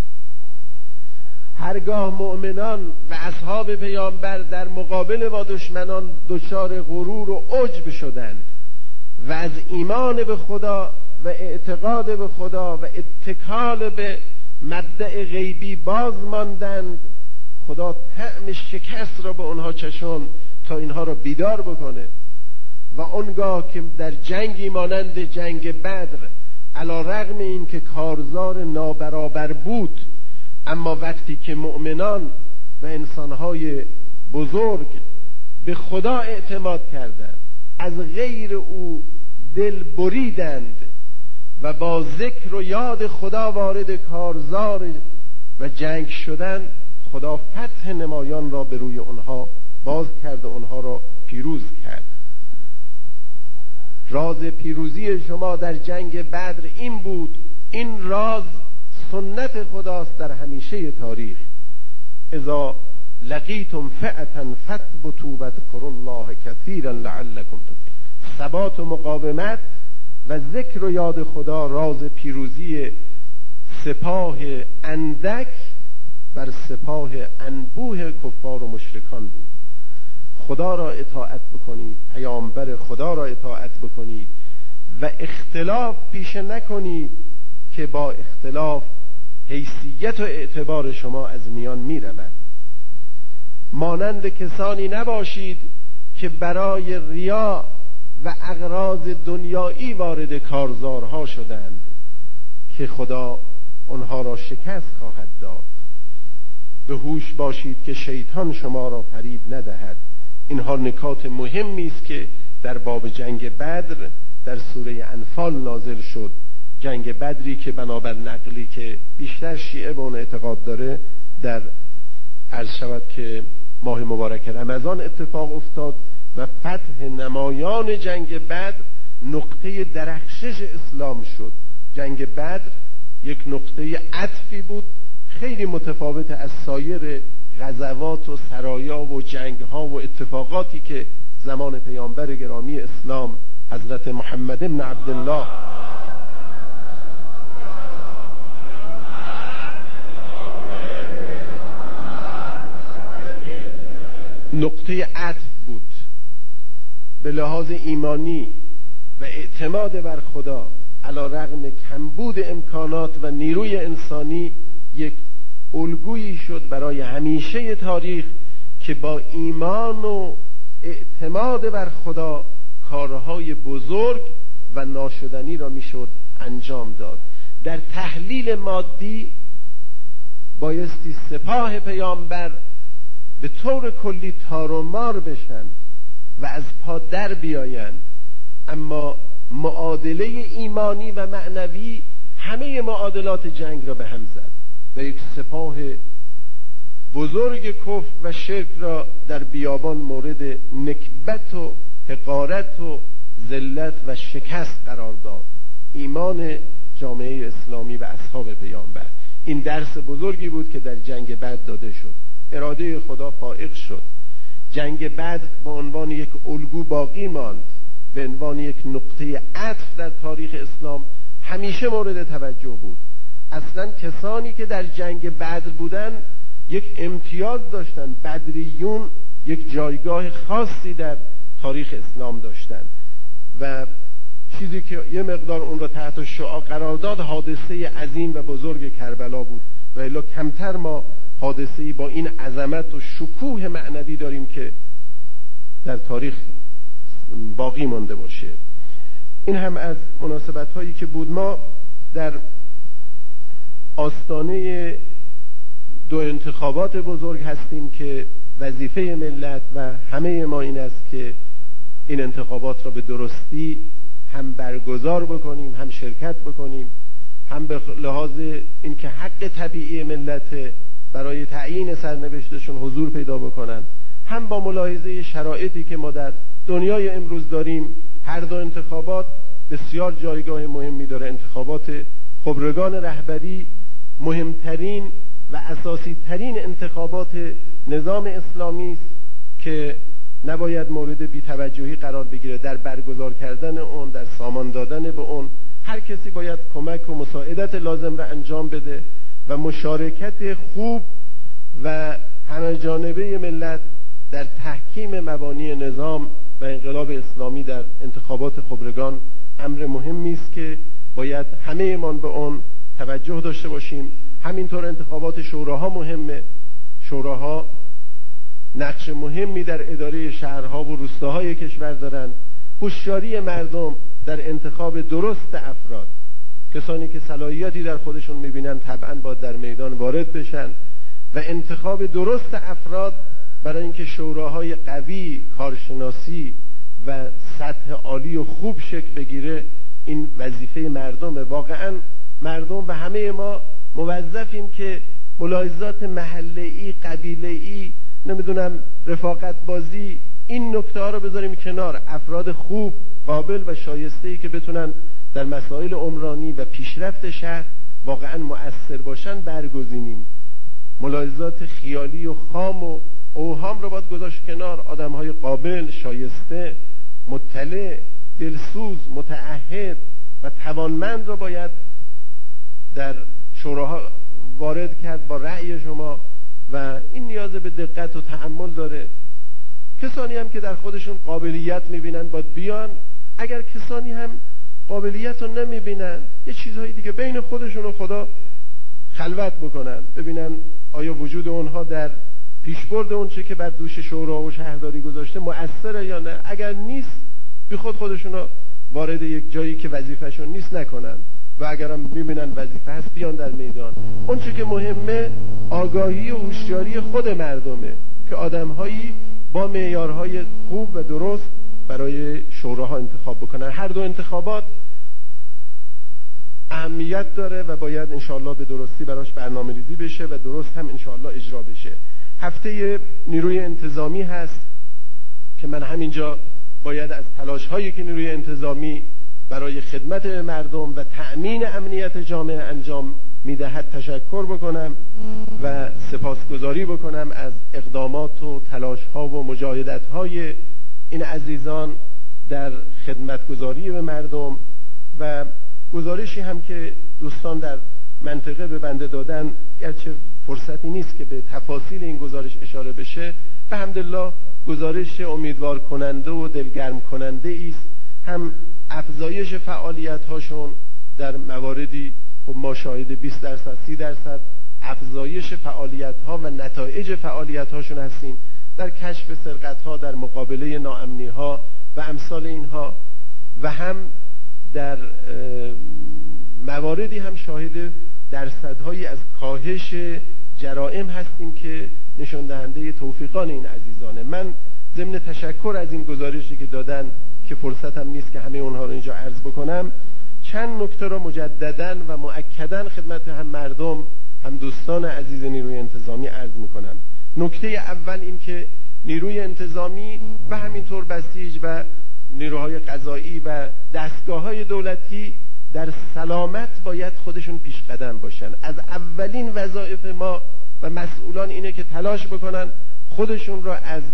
S1: هرگاه مؤمنان و اصحاب پیامبر در مقابل با دشمنان دچار غرور و عجب شدند و از ایمان به خدا و اعتقاد به خدا و اتکال به مبدأ غیبی باز ماندند، خدا طعم شکست را به آنها چشاند تا اینها را بیدار بکنه. و آنگاه که در جنگی مانند جنگ بدر علی رغم این که کارزار نابرابر بود، اما وقتی که مؤمنان و انسانهای بزرگ به خدا اعتماد کردند، از غیر او دل بریدند و با ذکر و یاد خدا وارد کارزار و جنگ شدند، خدا فتح نمایان را به روی آنها باز کرد و آنها را پیروز کرد. راز پیروزی شما در جنگ بدر این بود. این راز سنت خداست در همیشه تاریخ. اذا لقیتم فئة فاثبتوا واذکروا الله کثیرا لعلکم تفلحون. ثبات و مقاومت و ذکر و یاد خدا راز پیروزی سپاه اندک بر سپاه انبوه کفار و مشرکان بود. خدا را اطاعت بکنید، پیامبر خدا را اطاعت بکنید و اختلاف پیش نکنید که با اختلاف حیثیت و اعتبار شما از میان می رود. مانند کسانی نباشید که برای ریا و اغراض دنیایی وارد کارزارها شدند که خدا آنها را شکست خواهد داد. به هوش باشید که شیطان شما را فریب ندهد. اینها نکات مهمی است که در باب جنگ بدر در سوره انفال نازل شد. جنگ بدری که بنابر نقلی که بیشتر شیعه به اون اعتقاد داره در عرض شود که ماه مبارک رمضان اتفاق افتاد و فتح نمایان جنگ بدر نقطه درخشش اسلام شد. جنگ بدر یک نقطه عطفی بود، خیلی متفاوت از سایر غزوات و سرایا و جنگ ها و اتفاقاتی که زمان پیامبر گرامی اسلام حضرت محمد ابن عبدالله نقطه عطف بود. به لحاظ ایمانی و اعتماد بر خدا علی رغم کمبود امکانات و نیروی انسانی یک الگویی شد برای همیشه تاریخ که با ایمان و اعتماد بر خدا کارهای بزرگ و ناشدنی را میشد انجام داد. در تحلیل مادی بایستی سپاه پیامبر به طور کلی تار و مار بشن و از پا در بیایند، اما معادله ایمانی و معنوی همه معادلات جنگ را به هم زد و یک سپاه بزرگ کفر و شرک را در بیابان مورد نکبت و حقارت و ذلت و شکست قرار داد. ایمان جامعه اسلامی و اصحاب پیامبر این درس بزرگی بود که در جنگ بدر داده شد. اراده خدا فائق شد. جنگ بدر به عنوان یک الگو باقی ماند، به عنوان یک نقطه عطف در تاریخ اسلام همیشه مورد توجه بود. اصلا کسانی که در جنگ بدر بودن یک امتیاز داشتن، بدریون یک جایگاه خاصی در تاریخ اسلام داشتن و چیزی که یه مقدار اون را تحت شعاع قرار داد حادثه عظیم و بزرگ کربلا بود و الا کمتر ما حادثه‌ای با این عظمت و شکوه معنوی داریم که در تاریخ باقی مانده باشه. این هم از مناسبت هایی که بود. ما در آستانه دو انتخابات بزرگ هستیم که وظیفه ملت و همه ما این است که این انتخابات را به درستی هم برگزار بکنیم، هم شرکت بکنیم، هم به لحاظ اینکه حق طبیعی ملت برای تعیین سرنوشتشون حضور پیدا بکنن، هم با ملاحظه شرایطی که ما در دنیای امروز داریم. هر دو انتخابات بسیار جایگاه مهمی داره. انتخابات خبرگان رهبری مهمترین و اساسی ترین انتخابات نظام اسلامی است که نباید مورد بی‌توجهی قرار بگیره. در برگزار کردن اون، در سامان دادن به اون، هر کسی باید کمک و مساعدت لازم را انجام بده و مشارکت خوب و همه جانبه ملت در تحکیم مبانی نظام و انقلاب اسلامی در انتخابات خبرگان امر مهمی است که باید همه ایمان به اون توجه داشته باشیم. همینطور انتخابات شوراها مهمه. شوراها نقش مهمی در اداره شهرها و روستاهای کشور دارند. هوشیاری مردم در انتخاب درست افراد، کسانی که صلاحیتی در خودشون میبینن طبعا باید در میدان وارد بشن و انتخاب درست افراد برای اینکه شوراهای قوی، کارشناسی و سطح عالی و خوب شکل بگیره، این وظیفه مردمه. واقعا مردم و همه ما موظفیم که ملاحظات محله‌ای، قبیله‌ای، نمیدونم رفاقت بازی، این نکته ها رو بذاریم کنار. افراد خوب، قابل و شایسته‌ای که بتونن در مسائل عمرانی و پیشرفت شهر واقعا مؤثر باشن برگزینیم. ملاحظات خیالی و خام و اوهام رو باید گذاشت کنار. آدم‌های قابل، شایسته، مطلع، دلسوز، متعهد و توانمند رو باید در شوراها وارد کرد با رأی شما و این نیاز به دقت و تأمل داره. کسانی هم که در خودشون قابلیت میبینن باید بیان. اگر کسانی هم قابلیت رو نمیبینن، یه چیزهایی دیگه بین خودشون و خدا خلوت بکنن، ببینن آیا وجود اونها در پیشبرد اون چه که بر دوش شورا و شهرداری گذاشته مؤثره یا نه. اگر نیست، بی خود خودشون رو وارد یک جایی که وظیفهشون نیست نکنن و اگرم میبینن وظیفه هست بیان در میدان. اون چه که مهمه آگاهی و هوشیاری خود مردمه که آدمهایی با معیارهای خوب و درست برای شوراها انتخاب بکنن. هر دو انتخابات اهمیت داره و باید انشاءالله به درستی براش برنامه ریزی بشه و درست هم انشاءالله اجرا بشه. هفته نیروی انتظامی هست که من همینجا باید از تلاش هایی که نیروی انتظامی برای خدمت مردم و تأمین امنیت جامعه انجام میدهد تشکر بکنم و سپاسگزاری بکنم از اقدامات و تلاش ها و مجاهدت های این عزیزان در خدمتگزاری به مردم و گزارشی هم که دوستان در منطقه به بنده دادن، گرچه فرصتی نیست که به تفاصیل این گزارش اشاره بشه، به حمدالله گزارش امیدوار کننده و دلگرم کننده است. هم افزایش فعالیت هاشون در مواردی خب ما شاهد بیست درصد سی درصد افزایش فعالیت ها و نتایج فعالیت هاشون هستیم در کشف سرقت ها، در مقابله ناامنی ها و امثال اینها، و هم در مواردی هم شاهد درصدهایی از کاهش جرائم هستیم که نشان دهنده توفیقان این عزیزانه. من ضمن تشکر از این گزارشی که دادن که فرصتم نیست که همه اونها رو اینجا عرض بکنم، چند نکته رو مجدداً و مؤکداً خدمت هم مردم هم دوستان عزیز نیروی انتظامی عرض میکنم. نکته اول این که نیروی انتظامی و همینطور بسیج و نیروهای قضایی و دستگاه‌های دولتی در سلامت باید خودشون پیش قدم باشن. از اولین وظایف ما و مسئولان اینه که تلاش بکنن خودشون را از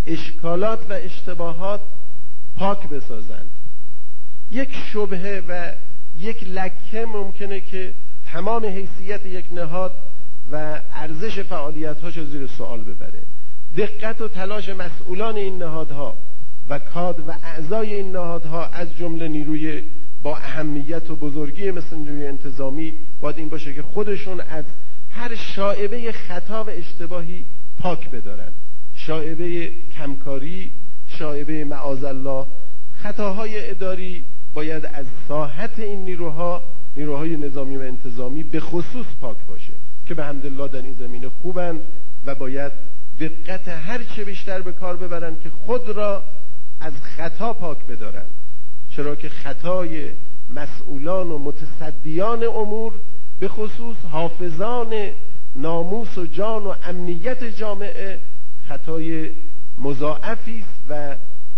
S1: اشکالات و اشتباهات پاک بسازند. یک شبهه و یک لکه ممکنه که تمام حیثیت یک نهاد و ارزش فعالیت‌هاش رو زیر سوال ببره. دقت و تلاش مسئولان این نهادها و کادر و اعضای این نهادها از جمله نیروی با اهمیت و بزرگی مثل نیروی انتظامی باید این باشه که خودشون از هر شائبه خطا و اشتباهی پاک بدارن. شائبه کمکاری، شائبه معاذالله، خطاهای اداری باید از ساحت این نیروها، نیروهای نظامی و انتظامی به خصوص پاک باشه که به حمدالله در این زمینه خوبن و باید دقت هر چه بیشتر به کار ببرن که خود را از خطا پاک بدارن، چرا که خطای مسئولان و متصدیان امور به خصوص حافظان ناموس و جان و امنیت جامعه خطای مضاعفی است و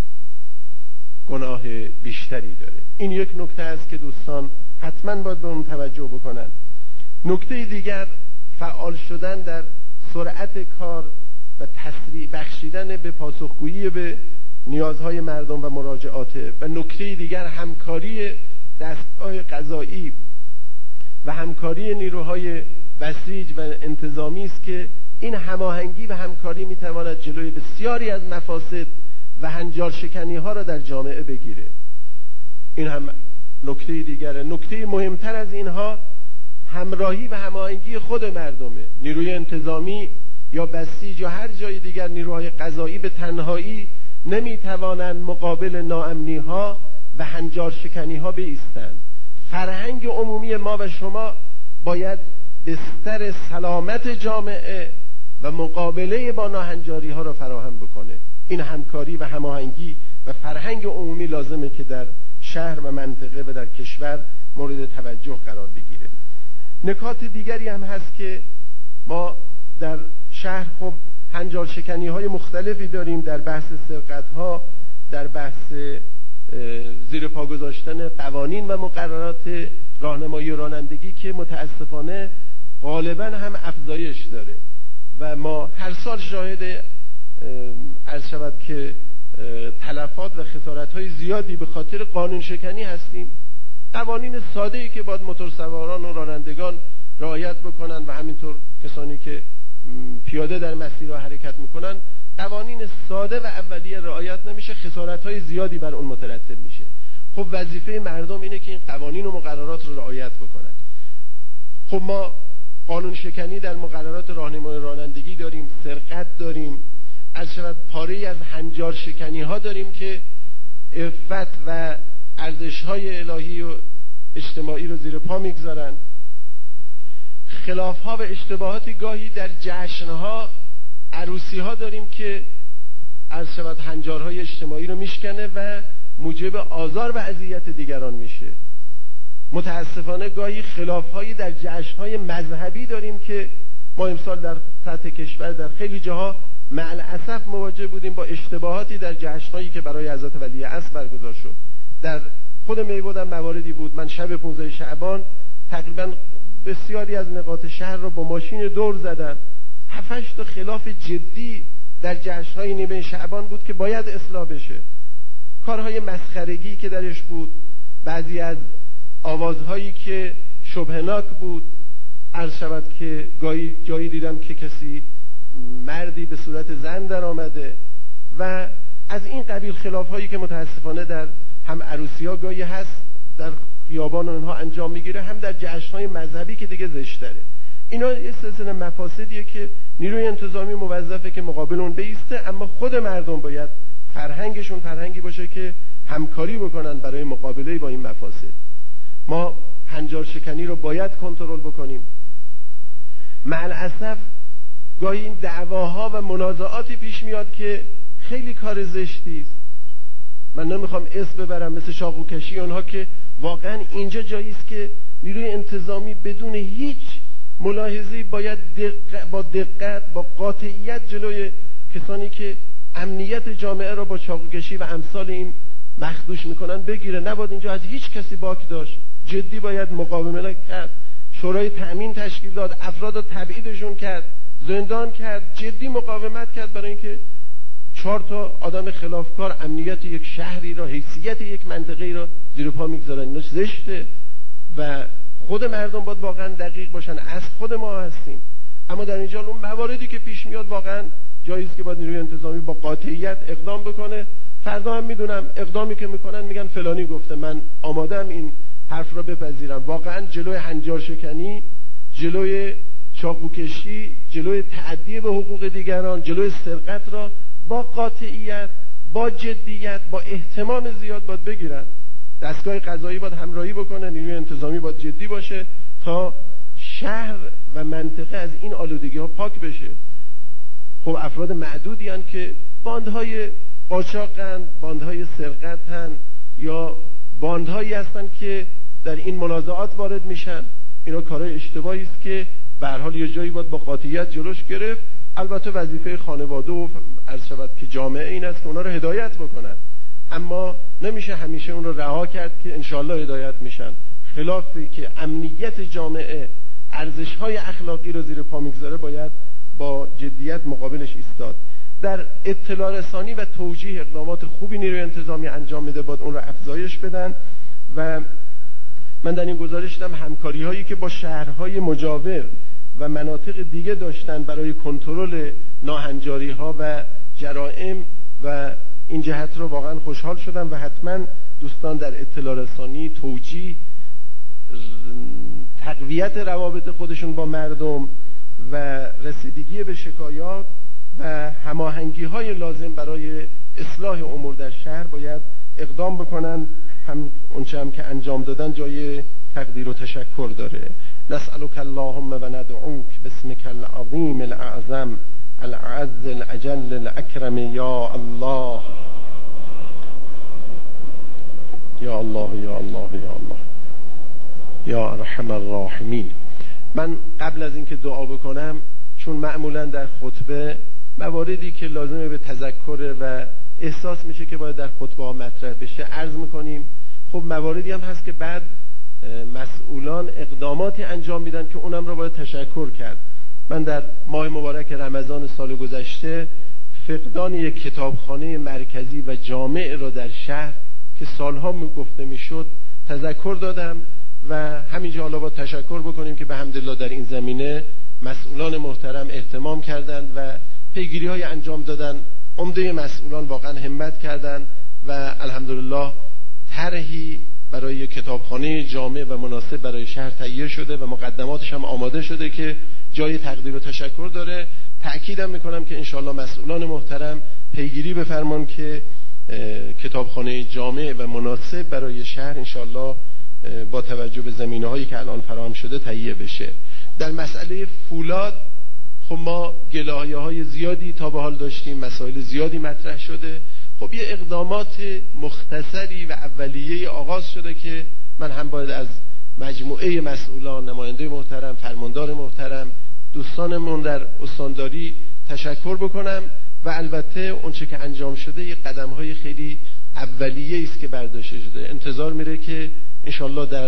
S1: گناه بیشتری داره. این یک نکته است که دوستان حتما باید به اون توجه بکنن. نکته دیگر فعال شدن در سرعت کار و تسریع بخشیدن به پاسخگویی به نیازهای مردم و مراجعاته. و نکته دیگر همکاری دستگاه قضایی و همکاری نیروهای بسیج و انتظامی است که این هماهنگی و همکاری میتواند جلوی بسیاری از مفاسد و هنجار شکنی ها را در جامعه بگیره. این هم نکته دیگره. نکته مهمتر از اینها همراهی و هماهنگی خود مردمه. نیروی انتظامی یا بسیج یا هر جای دیگر نیروهای قضایی به تنهایی نمیتوانند مقابل ناامنی ها و هنجار شکنی ها بایستند. فرهنگ عمومی ما و شما باید بستر سلامت جامعه و مقابله با ناهنجاری ها را فراهم بکنه. این همکاری و هماهنگی و فرهنگ عمومی لازمه که در شهر و منطقه و در کشور مورد توجه قرار بگیره. نکات دیگری هم هست که ما در شهر خب هنجار شکنی های مختلفی داریم، در بحث سرقت ها، در بحث زیر پا گذاشتن قوانین و مقررات راهنمایی رانندگی که متاسفانه غالبا هم افزایش داره و ما هر سال شاهد عرض شود که تلفات و خسارت های زیادی به خاطر قانون شکنی هستیم. قوانین ساده ای که باید موتورسواران و رانندگان رعایت بکنن و همینطور کسانی که پیاده در مسیرها حرکت میکنن، قوانین ساده و اولیه رعایت نمیشه، خسارت های زیادی بر اون مترتب میشه. خب وظیفه مردم اینه که این قوانین و مقررات رو رعایت بکنن. خب ما قانون شکنی در مقررات راهنمایی رانندگی داریم، سرقت داریم، از شود پاره از هنجار شکنی ها داریم که عفت و ارزش های الهی و اجتماعی رو زیر پا میگذارن. خلاف ها و اشتباهاتی گاهی در جشن ها، عروسی ها داریم که از شود هنجارهای اجتماعی رو میشکنه و موجب آزار و اذیت دیگران میشه. متاسفانه گاهی خلاف هایی در جشن های مذهبی داریم که ما امسال در سطح کشور در خیلی جاها مع الاسف مواجه بودیم با اشتباهاتی در جشن هایی که برای حضرت ولی عصر برگزار شد. در خود میبود هم مواردی بود. من شب پانزده شعبان تقریبا بسیاری از نقاط شهر رو با ماشین دور زدم. هفتش تا خلاف جدی در جشن‌های نیمه شعبان بود که باید اصلاح بشه. کارهای مسخرگی که درش بود، بعضی از آوازهایی که شبهناک بود، عرض شود که گاهی جایی دیدم که کسی مردی به صورت زن در آمده و از این قبیل خلافهایی که متاسفانه در هم عروسی‌ها گاهی هست، در خیابان اونها انجام میگیره، هم در جشن‌های مذهبی که دیگه زشتره. اینا یه سلسله مفاسدیه که نیروی انتظامی موظفه که مقابل اون بایسته، اما خود مردم باید فرهنگشون فرهنگی باشه که همکاری بکنن برای مقابله با این مفاسد. ما هنجار شکنی رو باید کنترل بکنیم. مع الاسف گاهی این دعواها و منازعاتی پیش میاد که خیلی کار زشتی است. من نمیخوام اسم ببرم، مثل چاقوکشی اونها، که واقعا اینجا جایی است که نیروی انتظامی بدون هیچ ملاحظه‌ای باید دق... با دقت، با قاطعیت جلوی کسانی که امنیت جامعه را با چاقوکشی و امثال این مخدوش میکنن بگیره. نباید اینجا از هیچ کسی باک داشت. جدی باید مقاومت کرد، شورای تأمین تشکیل داد، افراد رو تبعیدشون کرد، زندان کرد، جدی مقاومت کرد برای اینکه چهار تا آدم خلافکار امنیت یک شهری را، حیثیت یک منطقه را زیر پا میگذارن. اینا زشته و خود مردم باید واقعا دقیق باشن، از خود ما هستیم. اما در اینجا اون مواردی که پیش میاد واقعا جایی است که باید نیروی انتظامی با قاطعیت اقدام بکنه. فردا هم میدونم اقدامی که میکنن میگن فلانی گفته، من آمادم این حرف را بپذیرم. واقعا جلوی هنجار شکنی، جلوی چاقوکشی، جلوی تعدی به حقوق دیگران، جلوی سرقت را با قاطعیت، با جدیت، با اهتمام زیاد باید بگیرن. دستگاه قضایی باید همراهی بکنه، نیروی انتظامی باید جدی باشه تا شهر و منطقه از این آلودگی ها پاک بشه. خب افراد معدودی هن که باندهای قاچاقن، باندهای سرقتن یا باندهایی هستن که در این منازعات وارد میشن. اینا کارهای اشتباهی است که به هر حال یه جایی باید با قاطعیت جلوش گرفت. البته وظیفه خانواده و عرض شود که جامعه این است که اونا رو هدایت بکنن، اما نمیشه همیشه اون رو رها کرد که انشالله هدایت میشن. خلافی که امنیت جامعه، ارزش‌های اخلاقی رو زیر پا میگذاره باید با جدیت مقابلش ایستاد. در اطلاع رسانی و توجیه اقدامات خوبی نیروی انتظامی انجام میده، باید اون رو افزایش بدن. و من در این گزارش دیدم همکاری هایی که با شهرهای مجاور و مناطق دیگه داشتن برای کنترل ناهنجاری ها و جرائم و این جهت رو واقعا خوشحال شدم و حتما دوستان در اطلاع رسانی، توجیه، تقویت روابط خودشون با مردم و رسیدگی به شکایات و هماهنگی های لازم برای اصلاح امور در شهر باید اقدام بکنن. هم اونچه هم که انجام دادن جای تقدیر و تشکر داره. نسألك اللهم و ندعوک باسمك العظیم الاعظم العز الاجل الاکرم یا الله یا الله یا الله یا الله یا ارحم الراحمین. من قبل از اینکه دعا بکنم، چون معمولا در خطبه مواردی که لازمه به تذکر و احساس میشه که باید در خطبه ها مطرح بشه عرض میکنیم. خب مواردی هم هست که بعد مسئولان اقداماتی انجام میدن که اونم رو باید تشکر کرد. من در ماه مبارک رمضان سال گذشته فقدان یک کتابخانه مرکزی و جامع را در شهر که سالها گفته میشد تذکر دادم و همینجا حالا با تشکر بکنیم که به حمدالله در این زمینه مسئولان محترم اهتمام کردند و پیگیری های انجام دادن. عمده مسئولان واقعا همت کردند و الحمدلله طرحی برای کتابخانه جامع و مناسب برای شهر تهیه شده و مقدماتش هم آماده شده که جای تقدیر و تشکر داره. تأکیدم میکنم که انشالله مسئولان محترم پیگیری بفرمان که کتابخانه جامع و مناسب برای شهر انشالله با توجه به زمینه هایی که الان فراهم شده تهیه بشه. در مسئله فولاد خب ما گلایه های زیادی تا به حال داشتیم، مسائل زیادی مطرح شده. خب یه اقدامات مختصری و اولیه آغاز شده که من هم باید از مجموعه مسئولان، نماینده محترم، فرماندار محترم، دوستانمون در استانداری تشکر بکنم و البته اونچه که انجام شده یه قدم‌های خیلی اولیه است که برداشته شده. انتظار میره که انشالله در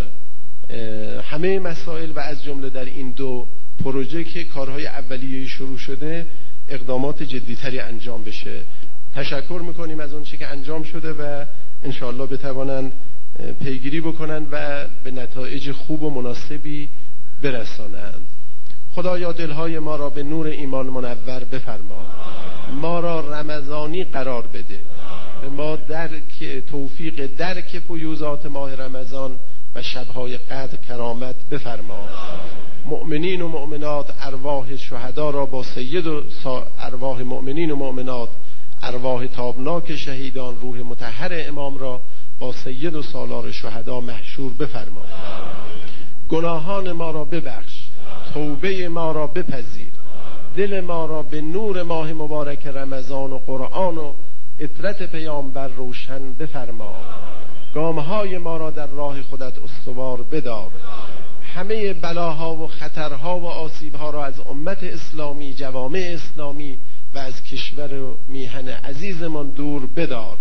S1: همه مسائل و از جمله در این دو پروژه که کارهای اولیه شروع شده اقدامات جدیتری انجام بشه. تشکر میکنیم از اونچه که انجام شده و انشالله بتوانند پیگیری بکنند و به نتایج خوب و مناسبی برسانند. خدایا دلهای ما را به نور ایمان منور بفرما، ما را رمضانی قرار بده، به ما درک توفیق درک فیوزات ماه رمضان و شبهای قدر کرامت بفرما. مؤمنین و مؤمنات ارواح شهدا را با سید و ارواح مؤمنین و مؤمنات ارواح تابناک شهیدان روح مطهر امام را با سید و سالار شهدا محشور بفرما. گناهان ما را ببخش، توبه ما را بپذیر، دل ما را به نور ماه مبارک رمضان و قرآن و اطرت پیامبر روشن بفرما. گامهای ما را در راه خودت استوار بدار. همه بلاها و خطرها و آسیبها را از امت اسلامی، جوامع اسلامی و از کشور و میهن عزیزمان دور بدار.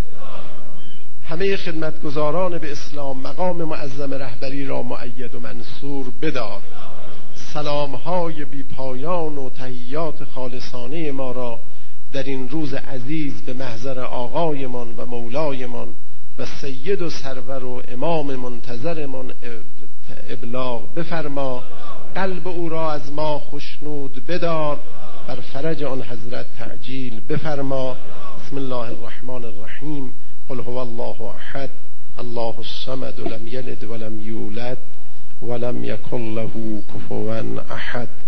S1: همه خدمتگزاران به اسلام مقام معظم رهبری را مؤید و منصور بدار. سلامهای بی پایان و تحیات خالصانه ما را در این روز عزیز به محضر آقایمان و مولایمان و سید و سرور و امام منتظرمان ابلاغ بفرما. قلب او را از ما خشنود بدار، بر فرج آن حضرت تعجیل بفرما. بسم الله الرحمن الرحیم. قل هو الله احد الله الصمد لم یلد ولم یولد ولم یکن له کفوا احد.